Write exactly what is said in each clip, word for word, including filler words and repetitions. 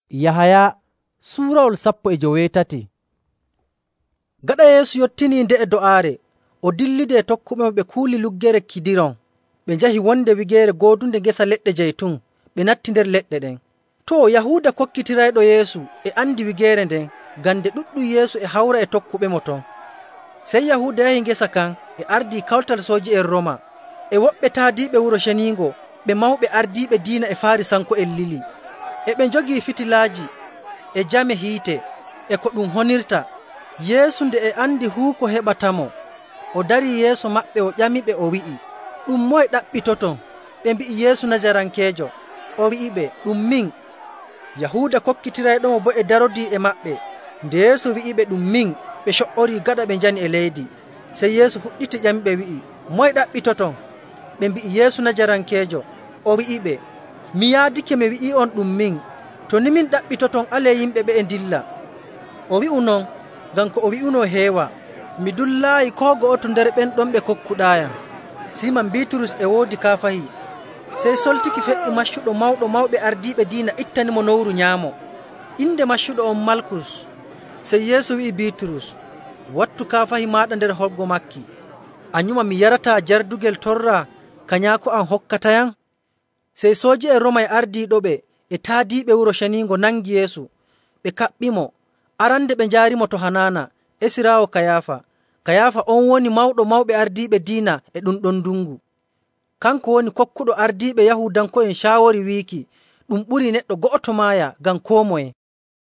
Yahaya suurawol sappo e joweetati. Gaɗa Yeesu yottini nde e do'aare, o dillide e tokkuɓemo ɓe kuuli luggere Kidiron. Ɓe njahi wonde wigeere goodunde ngesa leɗɗe jeytun, ɓe natti nder leɗɗe ɗen. To Yahuuda kokkitirayɗo Yeesu e andi wigeere nden, ngam nde ɗuɗɗum Yeesu e hawra e tokkuɓemo ton. Sey Yahuuda yahi ngesa kan e ardii kawtal sooji'en Roma, e woɓɓe taadiiɓe Wuro Ceniingo, ɓe mawɓe ardiiɓe diina e Faarisanko'en lili. E ɓe njogii fitilaaji e jame hiite e ko ɗum honirta. Yeesu nde e andi fuu ko heɓatamo, o darii yeeso maɓɓe o ƴamiɓe o wi'i, ɗum moye ɗaɓɓitoton? Ɓe mbi'i Yeesu Najarankeejo. O wi'iɓe, ɗum min. Yahuuda kokkitirayɗomo bo e darodii e maɓɓe. Nde Yeesu wi'iɓe ɗum min, ɓe co''orii gaɗa ɓe njani e leydi. Sey Yeesu fuɗɗiti ƴamiɓe wi'i, moye ɗaɓɓitoton? Ɓe mbi'i Yeesu Najarankeejo. O wi'iɓe, mi yaadike mi wi'i on ɗum min. To ni min ɗaɓɓitoton, alee yimɓe ɓe e ndilla. O wi'u non ngam ko o wi'uno heewa. Mi dullaayi koo go'oto nder ɓen ɗon ɓe kokkuɗaayam. Siman Biiturus e woodi kaafahi. Sey soltiki feƴƴi maccuɗo mawɗo mawɓe ardiiɓe diina ittanimo nowru nyaamo. Inde maccuɗo on Malkus. Sey Yeesu wi'i Biiturus, wattu kaafahi maaɗa nder holgo makki. A nyuma mi yarataa jardugel torra ka nyaako am hokkatayam? Sey sooji'en Roma e ardiiɗoɓe e taadiiɓe Wuro Ceniingo nangi Yeesu. Ɓe kaɓɓimo. Arande ɓe njaarimo to Hanana, esiraawo Kayaafa. Kayaafa on woni mawɗo mawɓe ardiiɓe diina e ɗum ɗon ndungu. Kanko woni kokkuɗo ardiiɓe Yahuudanko'en caawori wiiki ɗum ɓuri neɗɗo go'oto maaya ngam koo moye.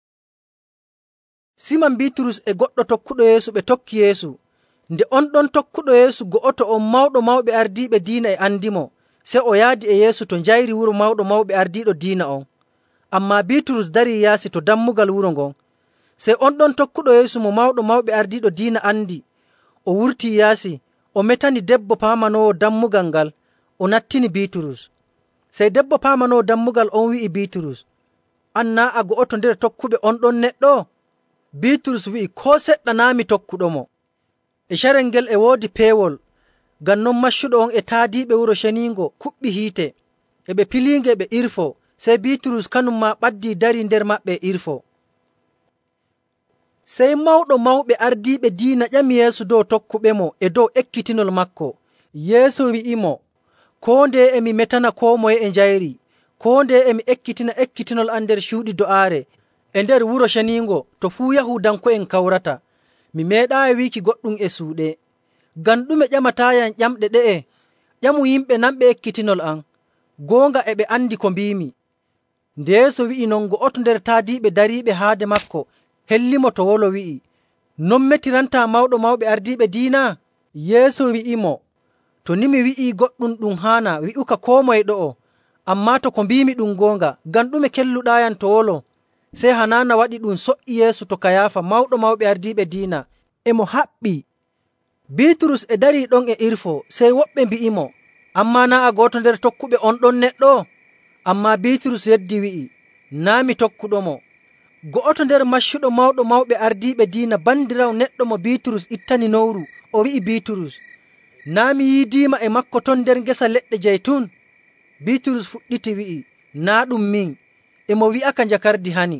Siman Biiturus e goɗɗo tokkuɗo Yeesu ɓe tokki Yeesu. Nde on ɗon tokkuɗo Yeesu go'oto on mawɗo mawɓe ardiiɓe diina e andimo, sey o yaadi e Yeesu to njayri wuro mawɗo mawɓe ardiiɗo diina on. Ammaa Biiturus darii yaasi to dammugal wuro ngon. Sey on ɗon tokkuɗo Yeesu mo mawɗo mawɓe ardiiɗo diina andi, o wurtii yaasi, o metani debbo paamanoowo dammugal ngal, o nattini Biiturus. Sey debbo paamanoowo dammugal on wi'i Biiturus, an naa a go'oto nder tokkuɓe on ɗon neɗɗo? Biiturus wi'i, koo seɗɗa naa mi tokkuɗomo. E carel ngel e woodi peewol, ngam non maccuɗo on e taadiiɓe Wuro Ceniingo kuɓɓi hiite, e ɓe piliinge ɓe irfo. Sey Biiturus kanum maa ɓaddii darii nder maɓɓe e irfo. Sey mawɗo mawɓe ardiiɓe diina ƴami Yeesu dow tokkuɓemo e dow ekkitinol makko. Yeesu wi'imo, koo ndeye emi metana koo moye e njayri, koo ndeye emi ekkitina ekkitinol am nder cuuɗi do'aare e nder Wuro Ceniingo to fuu Yahuudanko'en kawrata. Mi meeɗaayi wiiki goɗɗum e suuɗe. Ngam ɗume ƴamataayam ƴamɗe ɗe'e? Ƴamu yimɓe nanɓe ekkitinol am. Goonga e ɓe andi ko mbiimi. Nde Yeesu wi'i non, go'oto nder taadiiɓe dariiɓe haade makko hellimo to wolo wi'i, non metirantaa mawɗo mawɓe ardiiɓe diina? Yeesu wi'imo, to ni mi wi'ii goɗɗum ɗum haana wi'uka koo moye ɗo'o, ammaa to ko mbiimi ɗum goonga, ngam ɗume kelluɗaayam to wolo? Sey Hanana waɗi ɗum so''i Yeesu to Kayaafa mawɗo mawɓe ardiiɓe diina, e mo haɓɓi. Biiturus e darii ɗon e irfo, sey woɓɓe mbi'imo, ammaa naa a gooto nder tokkuɓe on ɗon neɗɗo? Ammaa Biiturus yeddi wi'i, naa mi tokkuɗomo. Go'oto nder maccuɗo mawɗo mawɓe ardiiɓe diina bandirawo neɗɗo mo Biiturus ittani nowru, o wi'i Biiturus, naa mi yiidiima e makko ton nder ngesa leɗɗe jeytun? Biiturus fuɗɗiti wi'i, naa ɗum min, e mo wi'aka njakardi hani.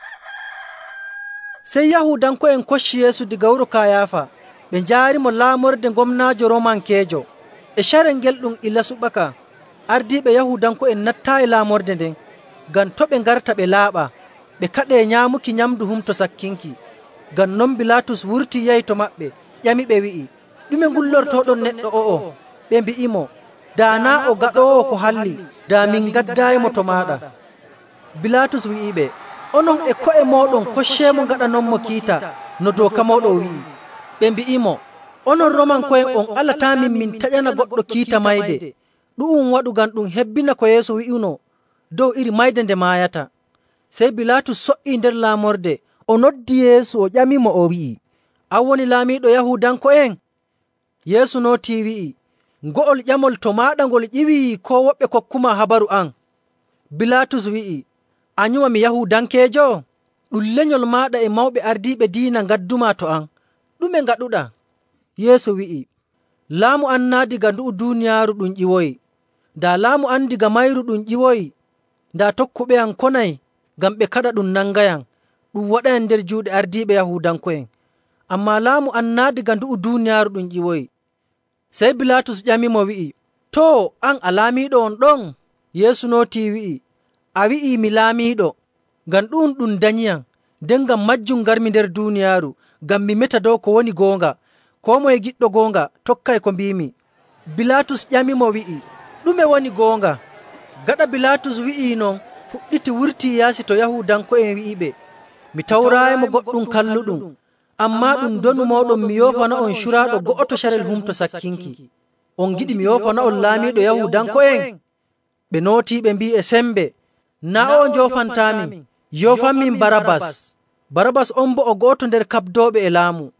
Sey Yahuudanko'en kocci Yeesu diga wuro Kayaafa, ɓe njaarimo laamorde gomnaajo Romankeejo. E carel ngel ɗum ila suɓaka, ardiiɓe Yahuudanko'en nattaayi laamorde nden, ngam to ɓe ngarta ɓe laaɓa, ɓe kaɗee nyaamuki nyamdu humto sakkinki. Ngam non Bilaatus wurtii yahi to maɓɓe, ƴamiɓe wi'i, ɗume ngullortooɗon neɗɗo o'o? Ɓe mbi'imo, daa naa o gaɗoowo ko halli, daa min gaddaayimo to maaɗa. Bilaatus wi'iɓe, onon e ko'e mooɗon kocceemo ngaɗanonmo kiita no dooka mooɗon wi'i. Ɓe mbi'imo, onon Romanko'en on alataamin min taƴana goɗɗo kiita mayde. Ɗu'um waɗu ngam ɗum hebbina ko Yeesu wi'uno dow iri mayde nde maayata. Sey Bilaatus so''ii nder laamorde, o noddi Yeesu o ƴamimo o wi'i, an woni laamiiɗo Yahuudanko'en? Yeesu nootii wi'i, ngo'ol ƴamol to maaɗa ngol ƴiwii koo woɓɓe kokkuma habaru an? Bilaatus wi'i, a nyuma mi Yahuudankeejo? Ɗum lenyol maaɗa e mawɓe ardiiɓe diina ngadduma to an. Ɗume ngaɗuɗaa? Yeesu wi'i, laamu an naa diga ndu'u duuniyaaru ɗum ƴiwoyi. Daa laamu an diga mayru ɗum ƴiwoyi, daa tokkuɓe am konay. ngam ɓe kaɗa ɗum nangayan ɗum waɗayan nder juuɗe ardiiɓe Yahuudanko'en. Ammaa laamu an naa diga ndu'u duuniyaaru ɗum ƴiwoyi. Sey Bilaatus ƴamimo wi'i, too, an a laamiiɗo on ɗon? Yeesu nootii wi'i, a wi'ii mi laamiiɗo, ngam ɗum ɗum danyiyam, nden ngam majjum ngarmi nder duuniyaaru, ngam mi meta dow ko woni goonga. Koo moye giɗɗo goonga tokkay ko mbiimi. Bilaatus ƴamimo wi'i, ɗume woni goonga? Gaɗa Bilaatus wi'ii non, fuɗɗiti wurtii yaasi to Yahuudanko'en wi'iɓe, mi tawraayimo goɗɗum kalluɗum, ammaa ɗum donu mooɗon mi yoofana on curaaɗo go'oto carel humto sakkinki. On giɗi mi yoofana on laamiiɗo Yahuudanko'en? Ɓe nootii ɓe mbi'i e sembe, naa o njoofantamin, yoofanmin Barabas. Barabas on bo o go'oto nder kaɓdooɓe e laamu.